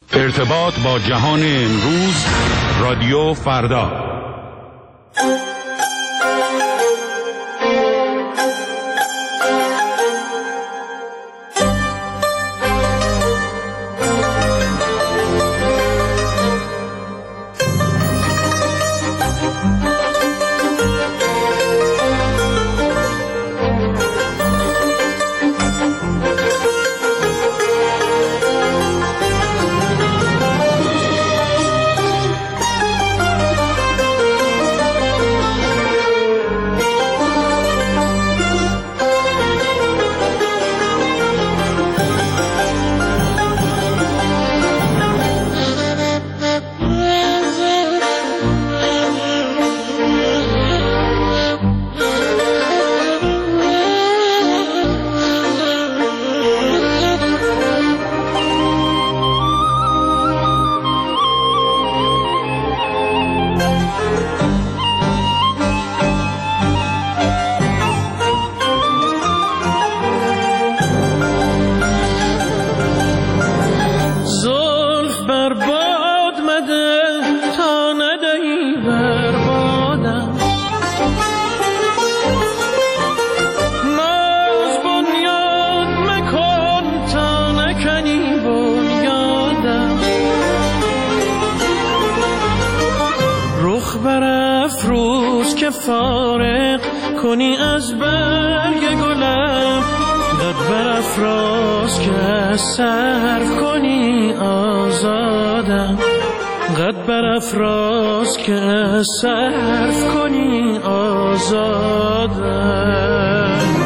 ارتباط با جهان امروز، رادیو فردا. فارغ کنی از برگ گلم، قد برافراز که صرف کنی آزادم، قد برافراز که صرف کنی آزادم.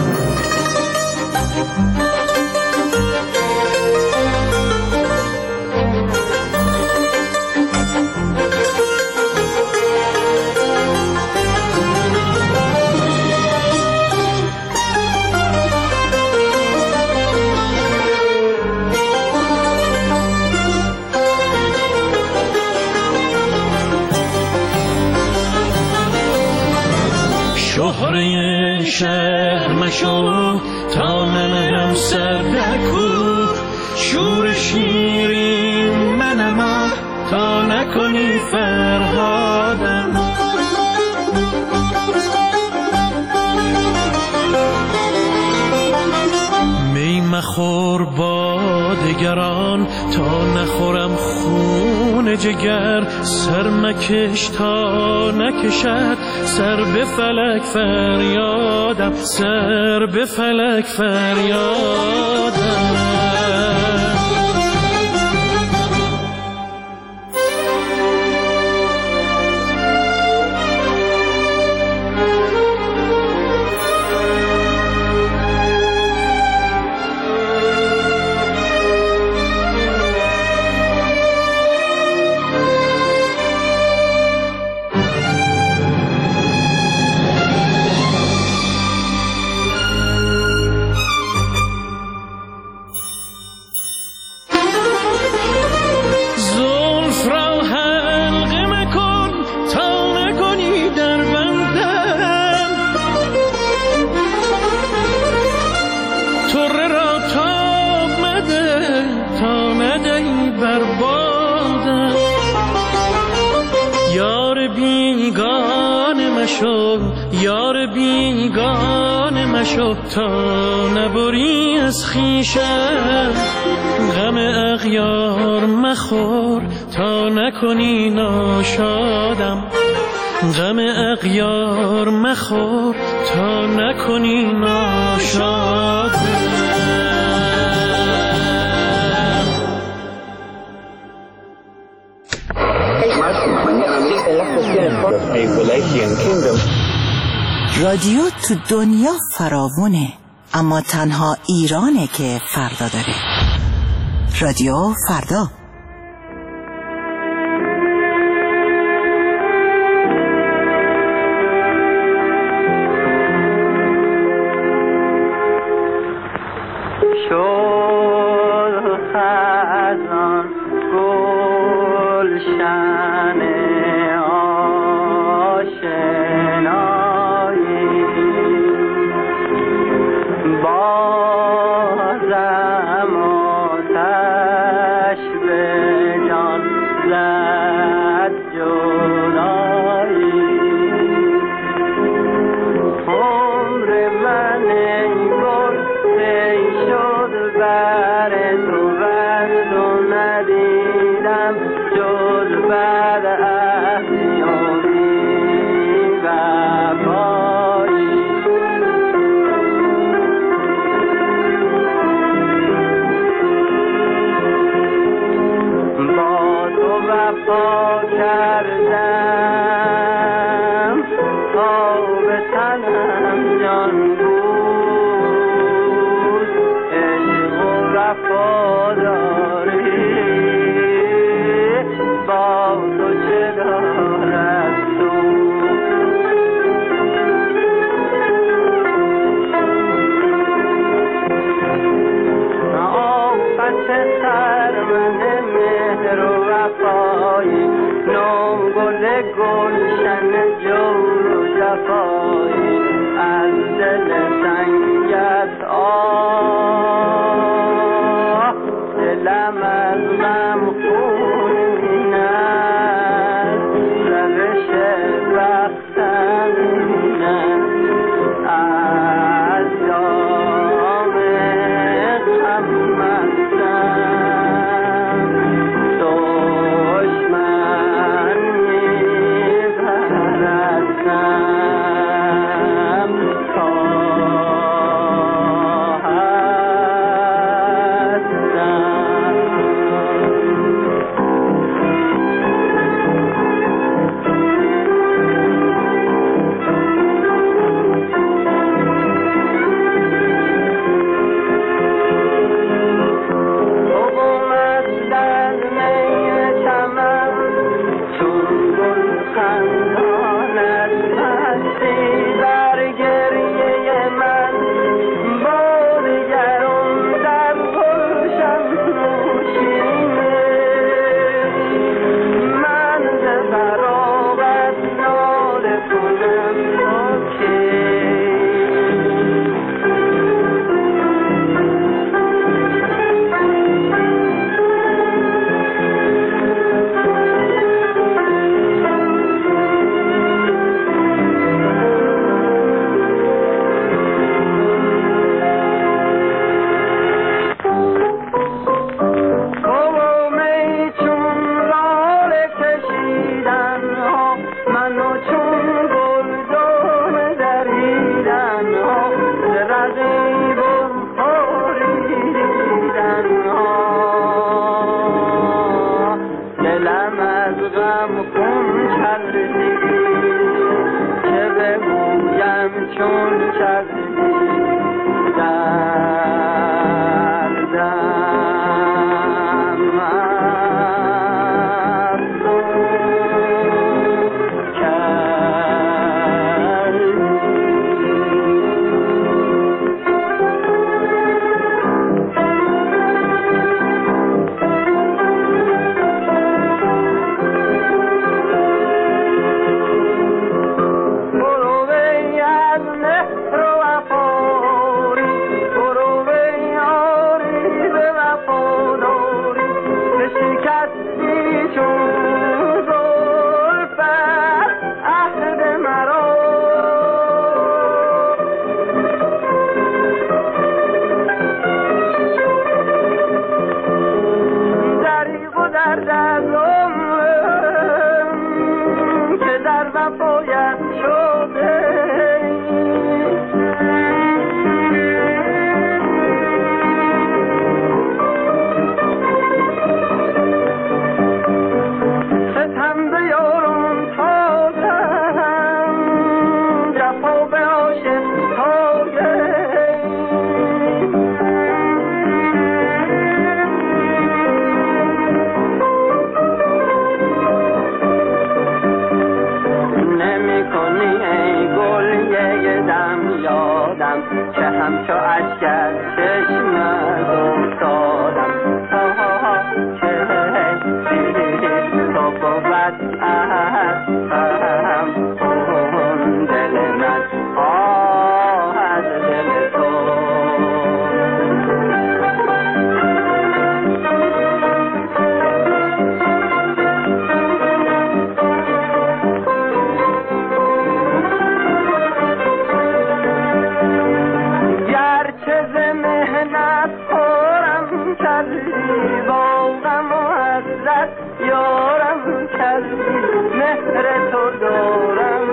شهره شهر مشو تا منم سردکو، شور شیرین منم تا نکنی فرهادم. می مخور با دگران تا نخورم خون جگر، سر مکش تا نکشد سر به فلک فریادم، سر به فلک فریادم. یار بیگانه مشو تا نبری از خویشم، غم اغیار مخور تا نکنی ناشادم، غم اغیار مخور تا نکنی ناشادم. رادیو تو دنیا فراوونه، اما تنها ایرانه که فردا داره. رادیو فردا. بازم آتش به وفا کردم تا به تنم جان بود عشق و وفاداری با تو چه دارد تو آفت خرمن مهر و وفایی نو گل گلشن جور و جفایی از دل سنگت آه دلم از غم خون است روش بختم این است از جام غم مستم دشمن می‌پرستم تا که همچو اشکر چشم افتادم که تو بود از هم دل من از دل تو یارم کردی مهر تو دارم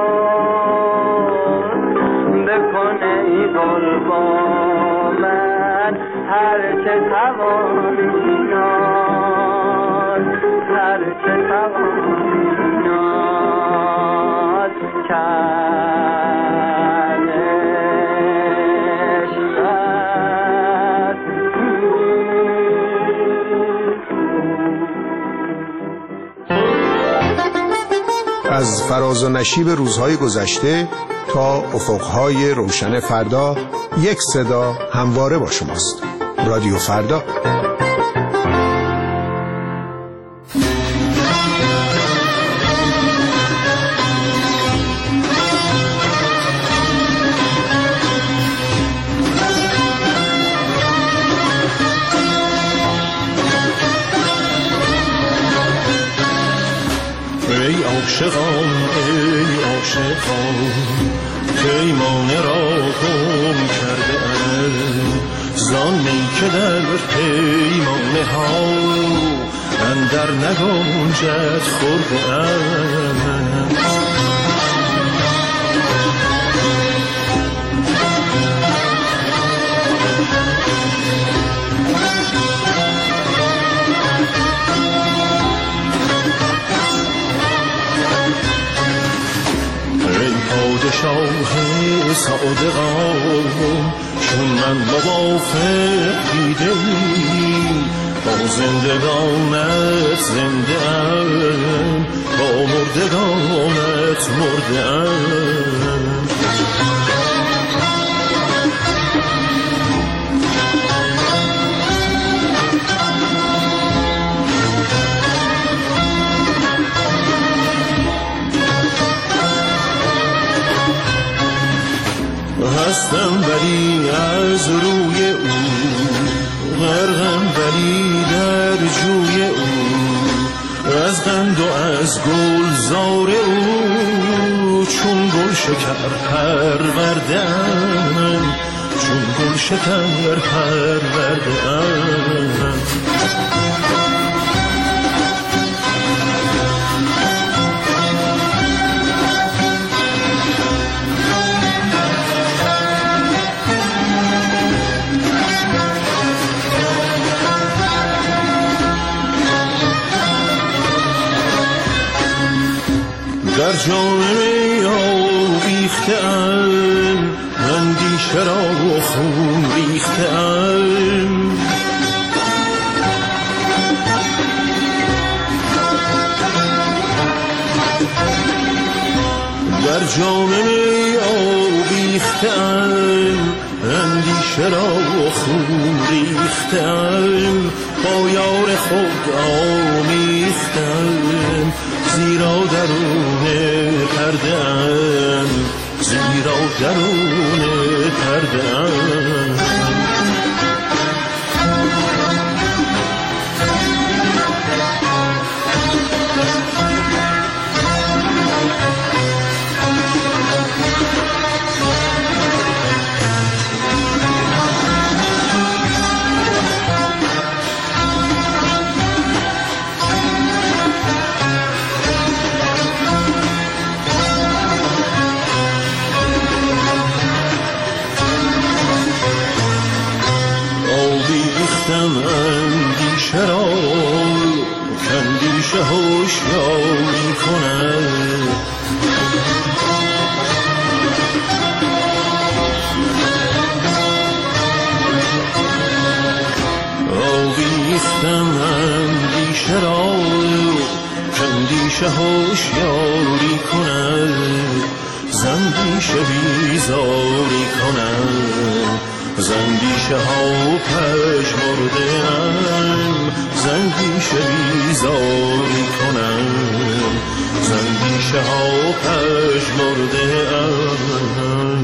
باز بکن ای گل با من هر چه توانی ناز هر از فراز و نشیب روزهای گذشته تا افقهای روشن فردا، یک صدا همواره با شماست. رادیو فردا. ای عاشقان پیمانه را گم کرده ام، زانی که در پیمانه ها اندر نگنجد خورده ام. پادشاه صادقان چون من موافق دیده‌ای، با زندگانت زنده ام، با مردگانت مرده ام. هستم ولی از روی او، غرقم ولی در جوی او، از قند و از گلزار او، چون گل شکر پرورده‌ام، چون گل شکر پرورده‌ام. در جام می آویخته‌ام، اندیشه را خون ریخته‌ام. در جام می آویخته‌ام، اندیشه را خون ریخته‌ام. با یار خود آمیخته‌ام، زیرا درون پرده‌ام، زیرا درون پرده‌ام. اندیشه را کاندیشه هوشیاری کند، آویختم اندیشه را کاندیشه هوشیاری کند، زندیشه بیزاری کند. زندیشه ها پژمرده ام، زندیشه بیزاری کنم، زندیشه ها پژمرده ام.